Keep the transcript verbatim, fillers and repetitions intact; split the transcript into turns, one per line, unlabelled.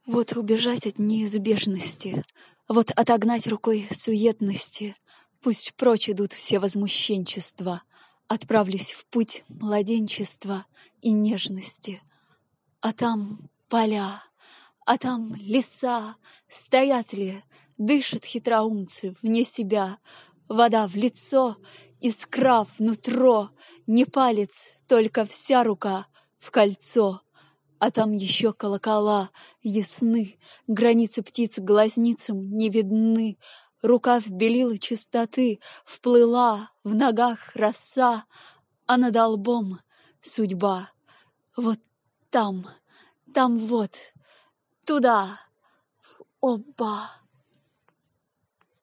Вот убежать от неизбежности, вот отогнать рукой суетности. Пусть прочь идут все возмущенчества, отправлюсь в путь младенчества и нежности. А там поля, а там леса, стоят ли, дышат хитроумцы вне себя, вода в лицо, искра внутро, не палец, только вся рука в кольцо. А там еще колокола ясны, границы птиц глазницам не видны. Рука в белила чистоты вплыла, в ногах роса, а над лбом судьба. Вот там, там вот, туда, оба.